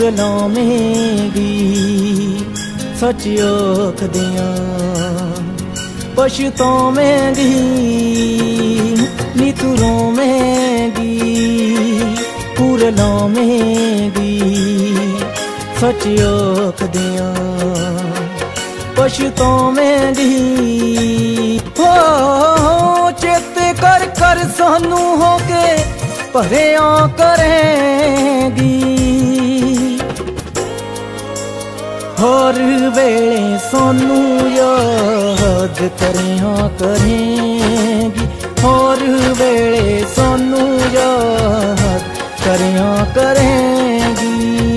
ਲਾਵੇਂਗੀ सच आखदियां पछतावेंगी नी तू रोवेंगी पूर लावेंगी सच आखदियां पछतावेंगी हो चेते कर कर सानू हो के भरिया करेंगी हर वेले सानू याद करिया करेंगी हर वेले सानू याद करिया करेंगी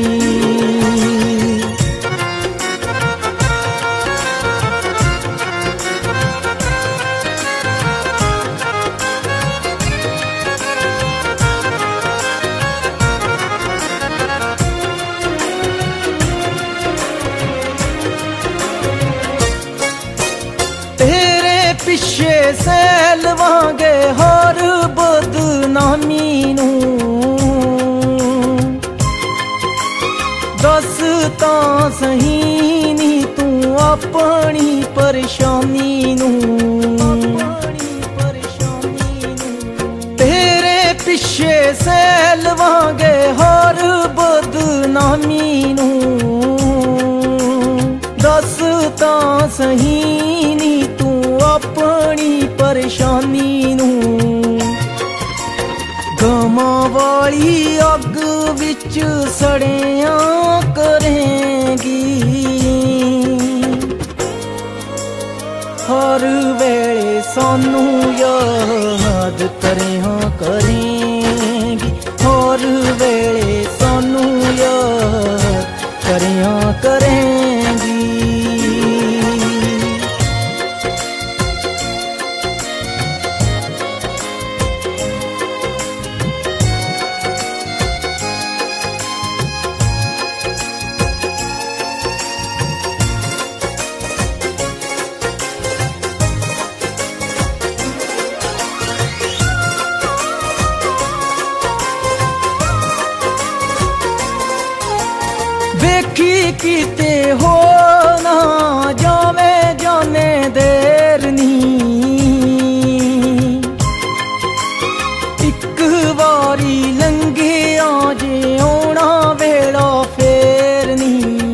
पिछे सैलवांगे हर बदनामी नूं दस तां सही नी तू अपनी परेशानी नूं तेरे पिछे सैलवांगे हर बदनामी नूं दस तां सही नी तू अपनी परेशानी नूं गमां वाली अग विच सड़िया करेंगी हर वेले सानू याद करिया करेंगी हर वेले सानू याद करिया करेंगी देखी किते हो ना जावे जाने देर नी एक वारी लंघे आजे आना वेला फेर नी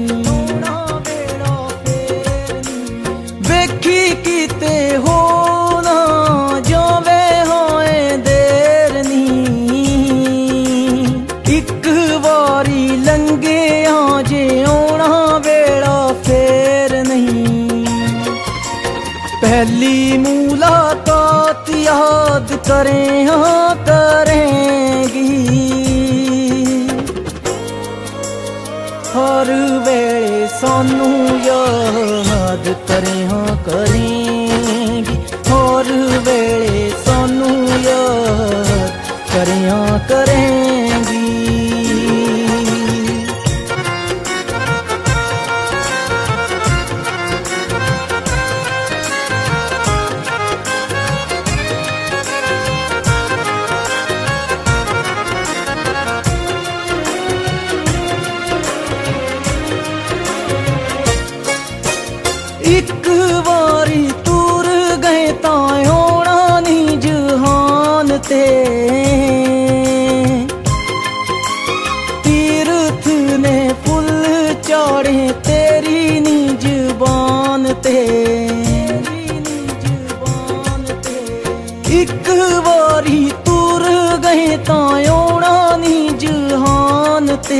वेखी किते हो ना जावे होए देर नी एक वारी लंघे आजे आना वेला फेर नहीं पहली मुलाकात याद करें हाँ करेंगी हर वेले सानू याद करें हाँ करेंगी हर वेले सानू याद करें हाँ करेंगी एक वारी दूर गए तां होना नी जहान ते तीर्थ ने फुल चाढ़े तेरी नी जुबान ते एक वारी दूर गए तां होना नी जहान ते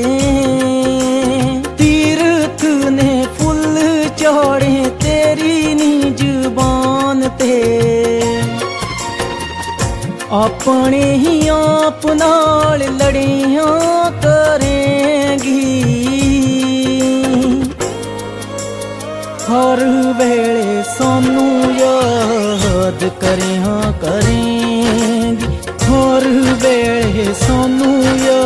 तीर्थ ने फुल चाढ़े तेरी नी जुबान ते अपने ही आप नाल लड़ियां करेंगी हर वेले सानू याद करिया करेंगी हर वेले सानू